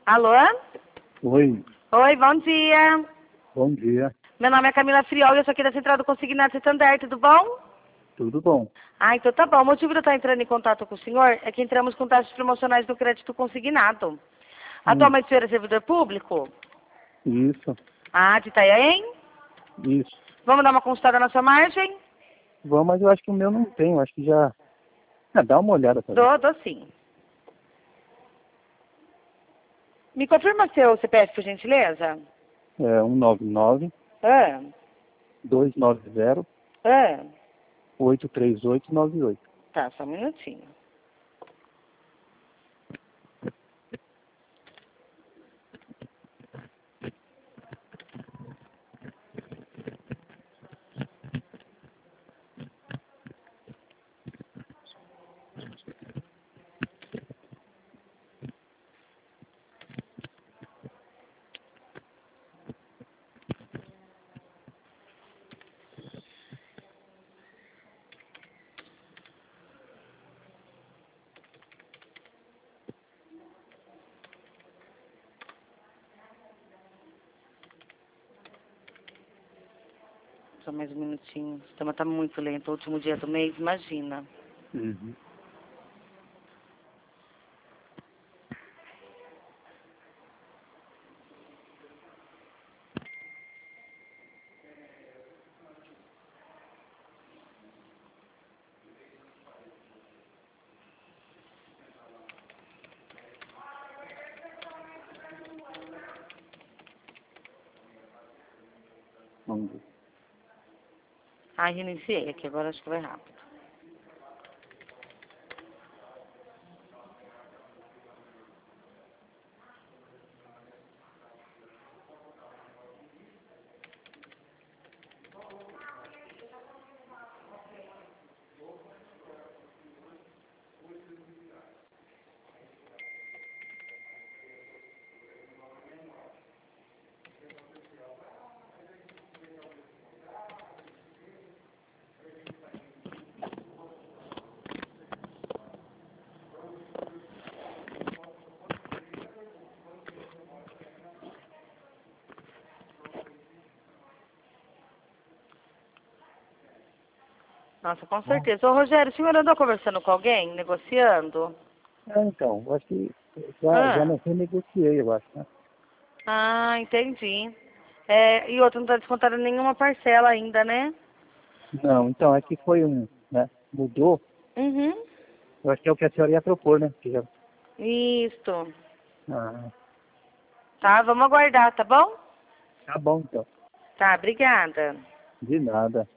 Alô? Oi, Oi, bom dia. bom dia. Meu nome é Camila Friol e eu sou aqui da Central do Consignado Santander, tudo bom? Tudo bom? Ah, então tá bom. O motivo de eu estar entrando em contato com o senhor é que entramos com taxas promocionais do crédito consignado. Hum, Atualmente o senhor é servidor público? isso, Ah, de Itanhaém? isso. Vamos dar uma consultada na sua margem? Vamos, mas eu acho que o meu não tem, eu acho que já... Ah, dá uma olhada pra ver. Dou sim. Me confirma seu CPF, por gentileza? É 199 Ah, 290 ah. 83898. Tá, só um minutinho. Só mais um minutinho. O sistema tá muito lento. O último dia do mês, imagina. Uhum. Vamos ver. Ah, reiniciei aqui. Agora acho que vai rápido. Nossa, com Bom, certeza. Ô, Rogério, o senhor andou conversando com alguém, negociando? então, eu acho que já Ah, não renegociei, eu acho, né? ah, entendi. É, e outro, não tá descontado nenhuma parcela ainda, né? Não, então, é que foi né? Mudou, Uhum. eu acho que é o que a senhora ia propor, né? Que já... Isso. Ah, Tá, vamos aguardar, tá bom? tá bom, então. Tá, obrigada. De nada.